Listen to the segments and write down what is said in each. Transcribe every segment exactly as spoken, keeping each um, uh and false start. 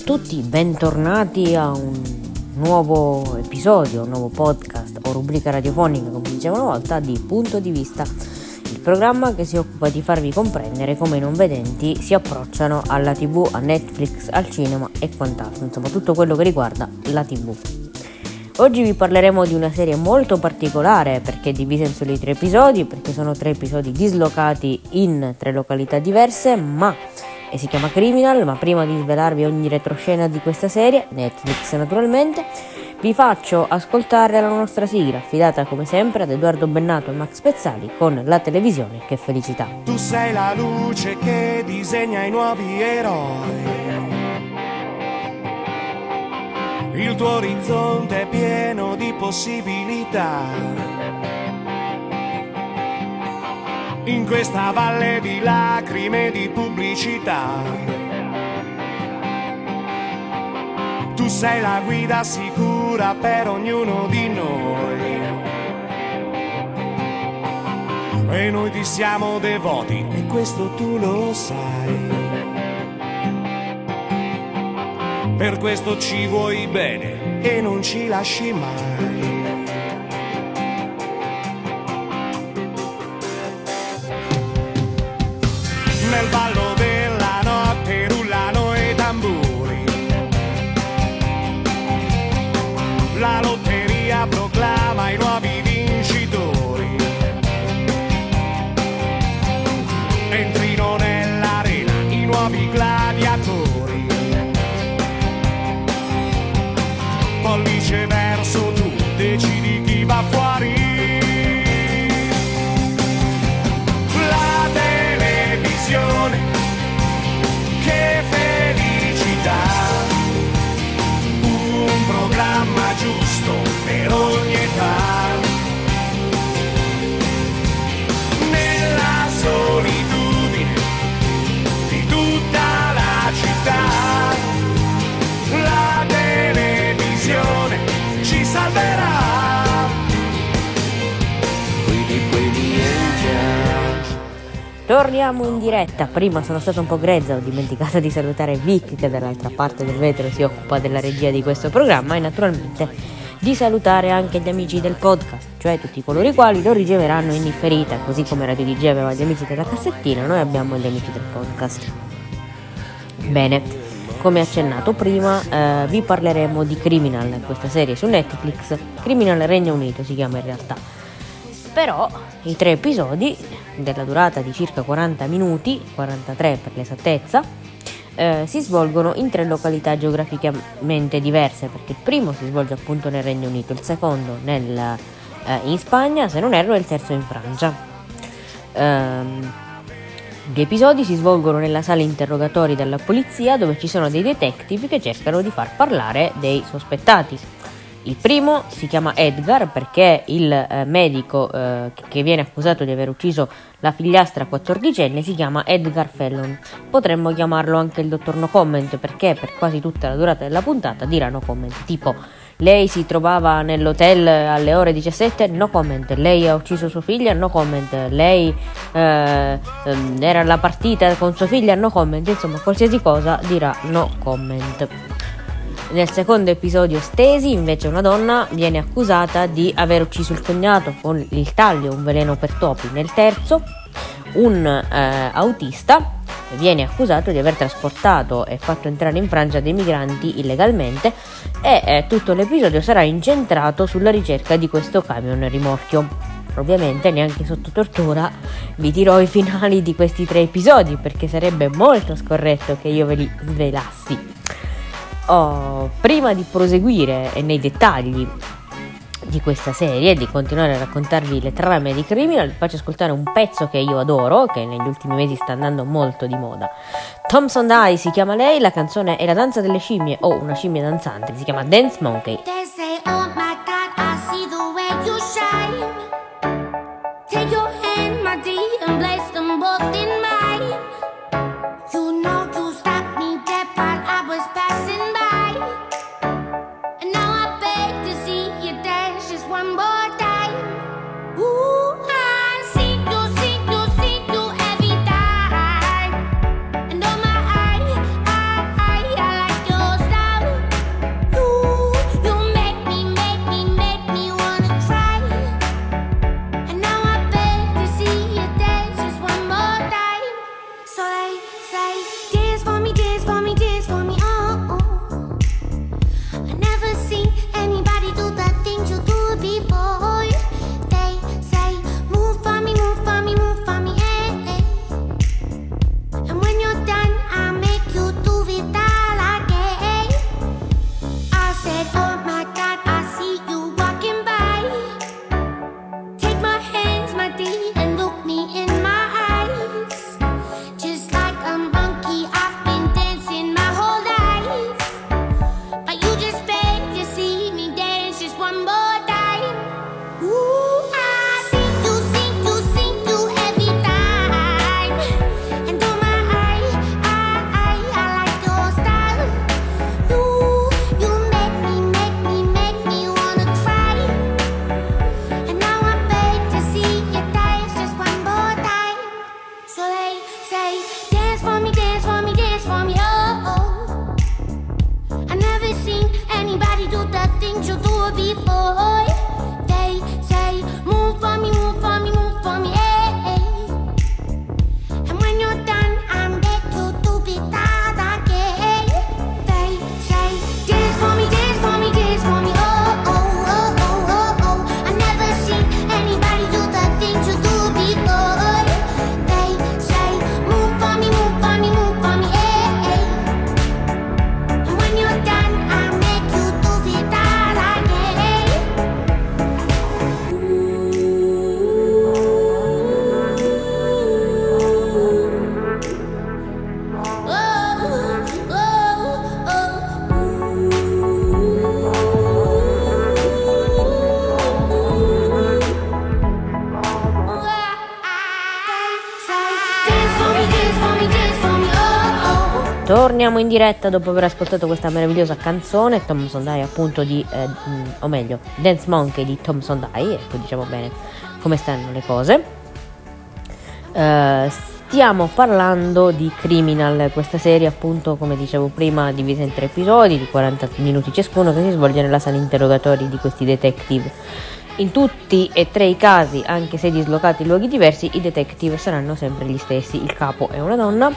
tutti, bentornati a un nuovo episodio, un nuovo podcast o rubrica radiofonica, come diceva una volta, di Punto di Vista, il programma che si occupa di farvi comprendere come i non vedenti si approcciano alla tivù, a Netflix, al cinema e quant'altro, insomma tutto quello che riguarda la tivù. Oggi vi parleremo di una serie molto particolare perché è divisa in soli tre episodi, perché sono tre episodi dislocati in tre località diverse, ma e si chiama Criminal. Ma prima di svelarvi ogni retroscena di questa serie, Netflix naturalmente, vi faccio ascoltare la nostra sigla, affidata come sempre ad Edoardo Bennato e Max Pezzali con La televisione che felicità. Tu sei la luce che disegna i nuovi eroi. Il tuo orizzonte è pieno di possibilità. In questa valle di lacrime e di pubblicità. Tu sei la guida sicura per ognuno di noi. E noi ti siamo devoti, e questo tu lo sai. Per questo ci vuoi bene e non ci lasci mai. Nel ballo della notte rullano i tamburi. La lotteria proclama i nuovi vincitori. Entrino nell'arena i nuovi gladiatori. Pollice verso tu, decidi chi va fuori. La televisione, che felicità. Un programma giusto per ogni età. Nella solitudine di tutta la città. La televisione ci salverà. Torniamo in diretta. Prima sono stata un po' grezza, ho dimenticato di salutare Vic, che dall'altra parte del vetro si occupa della regia di questo programma, e naturalmente di salutare anche gli amici del podcast, cioè tutti coloro i quali lo riceveranno in differita. Così come Radio D J aveva gli amici della cassettina, noi abbiamo gli amici del podcast. Bene, come accennato prima, eh, vi parleremo di Criminal, questa serie su Netflix. Criminal Regno Unito si chiama in realtà, però i tre episodi della durata di circa quaranta minuti, quarantatré per l'esattezza, eh, si svolgono in tre località geograficamente diverse, perché il primo si svolge appunto nel Regno Unito, il secondo nel, eh, in Spagna, se non erro, e il terzo in Francia. Ehm, Gli episodi si svolgono nella sala interrogatori della polizia, dove ci sono dei detective che cercano di far parlare dei sospettati. Il primo si chiama Edgar perché il eh, medico eh, che viene accusato di aver ucciso la figliastra quattordicenne si chiama Edgar Fallon. Potremmo chiamarlo anche il dottor No Comment, perché per quasi tutta la durata della puntata dirà no comment, tipo: lei si trovava nell'hotel alle ore diciassette, no comment. Lei ha ucciso sua figlia, no comment. Lei eh, era alla partita con sua figlia, no comment. Insomma, qualsiasi cosa dirà no comment. Nel secondo episodio Stesi, invece, una donna viene accusata di aver ucciso il cognato con il taglio, un veleno per topi. Nel terzo, un eh, autista viene accusato di aver trasportato e fatto entrare in Francia dei migranti illegalmente, e eh, tutto l'episodio sarà incentrato sulla ricerca di questo camion rimorchio. Ovviamente neanche sotto tortura vi dirò i finali di questi tre episodi, perché sarebbe molto scorretto che io ve li svelassi. Oh, prima di proseguire nei dettagli di questa serie e di continuare a raccontarvi le trame di Criminal, vi faccio ascoltare un pezzo che io adoro, che negli ultimi mesi sta andando molto di moda. Thompson Die si chiama lei, la canzone è La danza delle scimmie, o una scimmia danzante, si chiama Dance Monkey. They say, oh my God, I see the way you shine. Take your hand, my dear, and place them both in mine. You know you stopped me dead while I was passing by. And now I beg to see you dance just one more time. Ooh, I see you, see you, see you every time. And oh my, I, I, I, I like your torniamo in diretta dopo aver ascoltato questa meravigliosa canzone, Tom Sondai appunto di, eh, o meglio, Dance Monkey di Tom Sondai, ecco, diciamo bene come stanno le cose. Uh, stiamo parlando di Criminal, questa serie appunto, come dicevo prima, divisa in tre episodi di quaranta minuti ciascuno, che si svolge nella sala interrogatori di questi detective. In tutti e tre i casi, anche se dislocati in luoghi diversi, i detective saranno sempre gli stessi. Il capo è una donna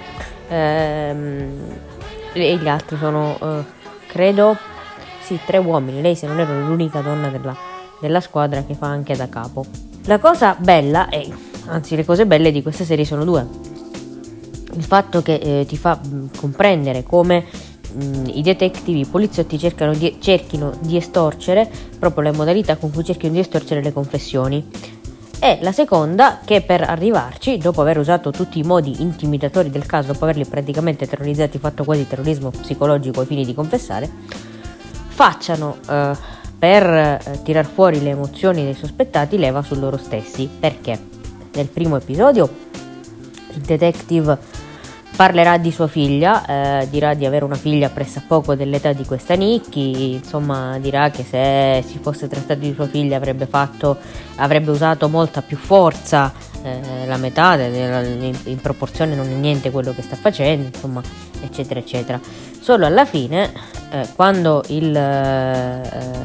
ehm, e gli altri sono, eh, credo, sì, tre uomini. Lei, se non ero, l'unica donna della, della squadra che fa anche da capo. La cosa bella, è, anzi le cose belle di questa serie sono due. Il fatto che eh, ti fa mh, comprendere come mh, i detective, i poliziotti cercano di, cerchino di estorcere, proprio le modalità con cui cerchino di estorcere le confessioni. E la seconda, che per arrivarci, dopo aver usato tutti i modi intimidatori del caso, dopo averli praticamente terrorizzati, fatto quasi terrorismo psicologico ai fini di confessare, facciano eh, per eh, tirar fuori le emozioni dei sospettati leva su loro stessi. Perché nel primo episodio il detective parlerà di sua figlia, eh, dirà di avere una figlia pressappoco dell'età di questa Nikki, insomma dirà che se si fosse trattato di sua figlia avrebbe fatto, avrebbe usato molta più forza, eh, la metà in, in proporzione non è niente quello che sta facendo, insomma, eccetera eccetera. Solo alla fine, eh, quando il, eh,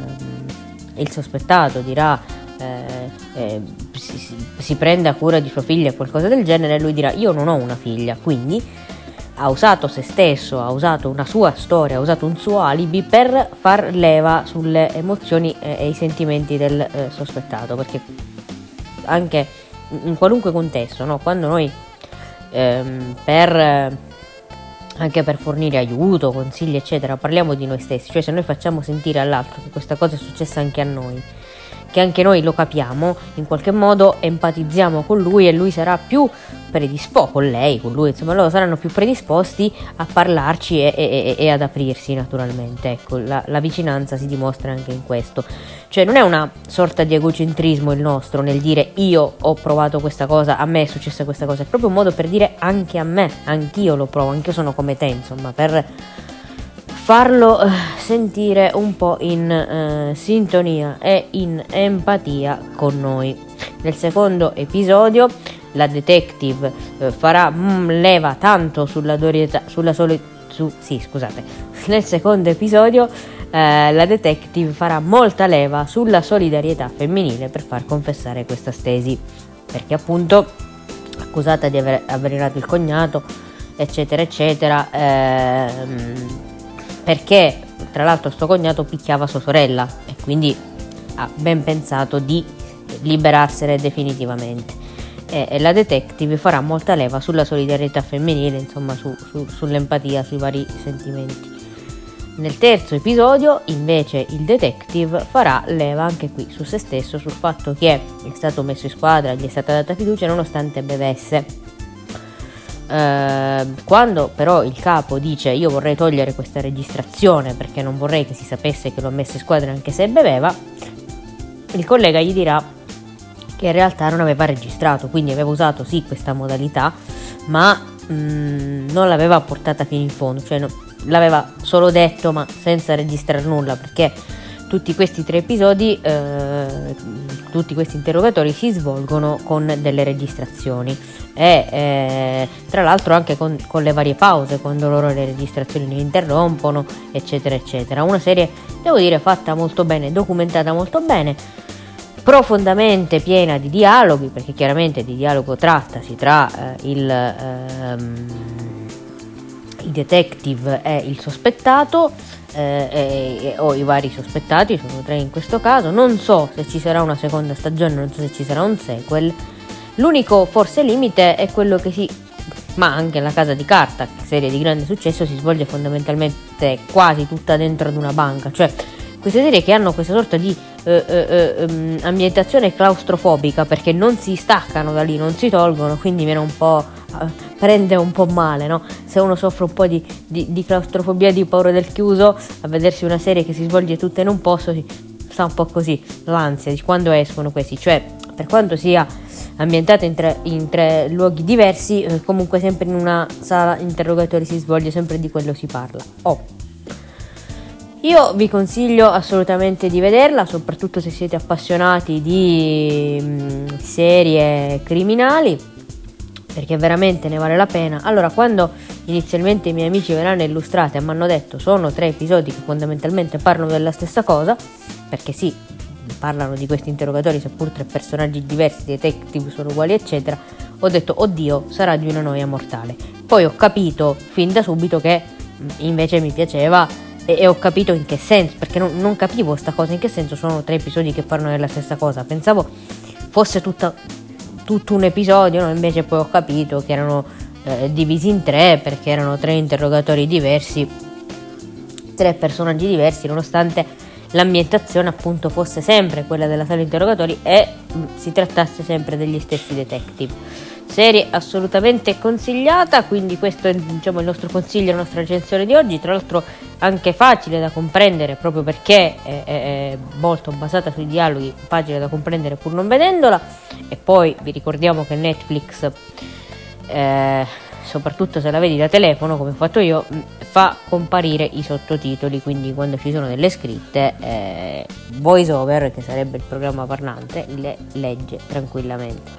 il sospettato dirà eh, eh, si, si, si prende a cura di sua figlia o qualcosa del genere, lui dirà io non ho una figlia, quindi ha usato se stesso, ha usato una sua storia, ha usato un suo alibi per far leva sulle emozioni e i sentimenti del eh, sospettato, perché anche in qualunque contesto, no? Quando noi ehm, per anche per fornire aiuto, consigli eccetera, parliamo di noi stessi, cioè se noi facciamo sentire all'altro che questa cosa è successa anche a noi, che anche noi lo capiamo, in qualche modo empatizziamo con lui e lui sarà più predisposto, con lei, con lui, insomma loro saranno più predisposti a parlarci e, e, e ad aprirsi naturalmente. Ecco, la, la vicinanza si dimostra anche in questo, cioè non è una sorta di egocentrismo il nostro nel dire io ho provato questa cosa, a me è successa questa cosa, è proprio un modo per dire anche a me, anch'io lo provo, anch'io sono come te, insomma, per farlo uh, sentire un po' in uh, sintonia e in empatia con noi. Nel secondo episodio la detective uh, farà mm, leva tanto sulla solidarietà, sulla soli- su, sì, scusate. Nel secondo episodio uh, la detective farà molta leva sulla solidarietà femminile per far confessare questa stesi, perché appunto accusata di aver avvelenato il cognato, eccetera eccetera, ehm, perché tra l'altro sto cognato picchiava sua sorella e quindi ha ben pensato di liberarsene definitivamente, e, e la detective farà molta leva sulla solidarietà femminile, insomma su, su, sull'empatia, sui vari sentimenti. Nel terzo episodio invece il detective farà leva anche qui su se stesso, sul fatto che è stato messo in squadra, gli è stata data fiducia nonostante bevesse. Uh, quando però il capo dice io vorrei togliere questa registrazione perché non vorrei che si sapesse che l'ho messa in squadra anche se beveva, il collega gli dirà che in realtà non aveva registrato, quindi aveva usato sì questa modalità ma mh, non l'aveva portata fino in fondo, cioè no, l'aveva solo detto ma senza registrare nulla, perché tutti questi tre episodi, eh, tutti questi interrogatori si svolgono con delle registrazioni e eh, tra l'altro anche con, con le varie pause quando loro le registrazioni le interrompono, eccetera eccetera. Una serie, devo dire, fatta molto bene, documentata molto bene, profondamente piena di dialoghi, perché chiaramente di dialogo trattasi tra eh, il ehm, il detective e il sospettato, eh, e, e, o i vari sospettati, sono tre in questo caso. Non so se ci sarà una seconda stagione, non so se ci sarà un sequel. L'unico forse limite è quello che si, ma anche La Casa di Carta, serie di grande successo, si svolge fondamentalmente quasi tutta dentro ad una banca, cioè queste serie che hanno questa sorta di eh, eh, eh, ambientazione claustrofobica, perché non si staccano da lì, non si tolgono, quindi viene un po' eh, prende un po' male, no? Se uno soffre un po' di, di, di claustrofobia, di paura del chiuso, a vedersi una serie che si svolge tutta in un posto si sta un po' così, l'ansia di quando escono questi, cioè per quanto sia ambientata in tre, in tre luoghi diversi, eh, comunque sempre in una sala interrogatori si svolge, sempre di quello si parla. Oh. Io vi consiglio assolutamente di vederla, soprattutto se siete appassionati di mh, serie criminali, perché veramente ne vale la pena. Allora, quando inizialmente i miei amici me l'hanno illustrata e mi hanno detto sono tre episodi che fondamentalmente parlano della stessa cosa, perché sì, parlano di questi interrogatori seppur tre personaggi diversi, detective sono uguali eccetera, ho detto oddio, sarà di una noia mortale. Poi ho capito fin da subito che invece mi piaceva e, e ho capito in che senso, perché non, non capivo sta cosa, in che senso sono tre episodi che parlano della stessa cosa, pensavo fosse tutta tutto un episodio, no? Invece poi ho capito che erano eh, divisi in tre, perché erano tre interrogatori diversi, tre personaggi diversi, nonostante l'ambientazione appunto fosse sempre quella della sala interrogatori e mh, si trattasse sempre degli stessi detective. Serie assolutamente consigliata, quindi questo è, diciamo, il nostro consiglio, la nostra recensione di oggi, tra l'altro anche facile da comprendere proprio perché è, è, è molto basata sui dialoghi, facile da comprendere pur non vedendola. E poi vi ricordiamo che Netflix, eh, soprattutto se la vedi da telefono come ho fatto io, fa comparire i sottotitoli, quindi quando ci sono delle scritte, eh, voice over, che sarebbe il programma parlante, le legge tranquillamente.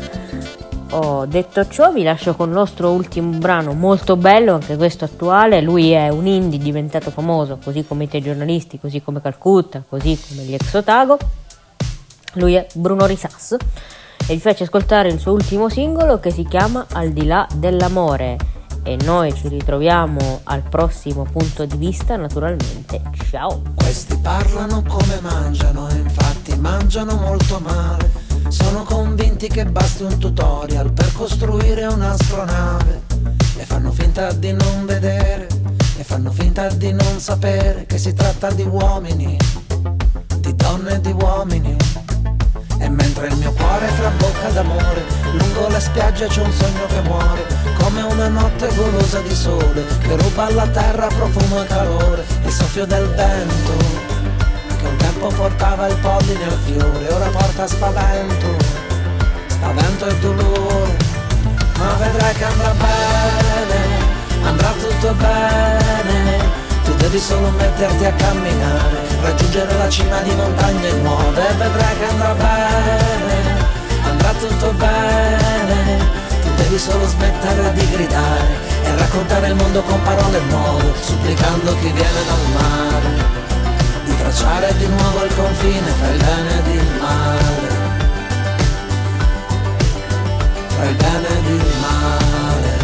Ho detto ciò, vi lascio con il nostro ultimo brano molto bello, anche questo attuale. Lui è un indie diventato famoso, così come i telegiornalisti, così come Calcutta, così come gli ex Otago. Lui è Bruno Risas e vi faccio ascoltare il suo ultimo singolo che si chiama Al di là dell'amore. E noi ci ritroviamo al prossimo punto di vista, naturalmente. Ciao! Questi parlano come mangiano, infatti mangiano molto male. Sono convinti che basti un tutorial per costruire un'astronave. E fanno finta di non vedere, e fanno finta di non sapere che si tratta di uomini, di donne e di uomini. E mentre il mio cuore trabocca d'amore, lungo le spiagge c'è un sogno che muore, come una notte golosa di sole, che ruba alla terra profumo e calore. Il soffio del vento che un tempo portava il polline al fiore, ora porta spavento, spavento e dolore. Ma vedrai che andrà bene, andrà tutto bene. Tu devi solo metterti a camminare, raggiungere la cima di montagne nuove. E vedrai che andrà bene, andrà tutto bene. Tu devi solo smettere di gridare e raccontare il mondo con parole nuove, supplicando chi viene dal mare di tracciare di nuovo il confine tra il bene ed il male, tra il bene ed il male.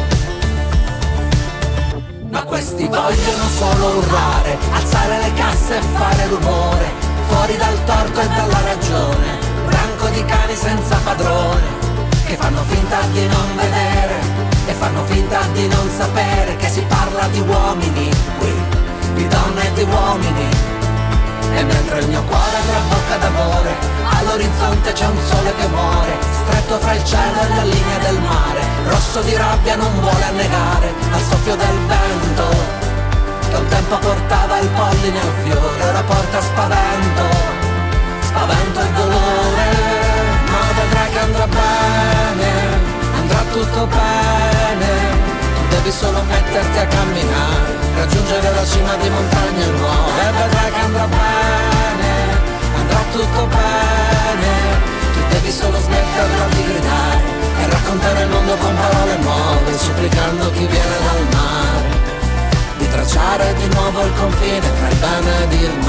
Ma questi vogliono solo urlare, alzare le casse e fare rumore, fuori dal torto e dalla ragione, branco di cani senza padrone, che fanno finta di non vedere e fanno finta di non sapere che si parla di uomini qui, di donne e di uomini. E mentre il mio cuore trabocca d'amore, all'orizzonte c'è un sole che muore, stretto fra il cielo e la linea del mare, rosso di rabbia non vuole annegare al soffio del vento che un tempo portava il polline al fiore, ora porta spavento, spavento e dolore. Ma vedrai che andrà bene, andrà tutto bene. Devi solo metterti a camminare, raggiungere la cima di montagne nuove. E vedrai che andrà bene, andrà tutto bene. Tu devi solo smetterla di gridare e raccontare il mondo con parole nuove, supplicando chi viene dal mare di tracciare di nuovo il confine tra il bene ed il male.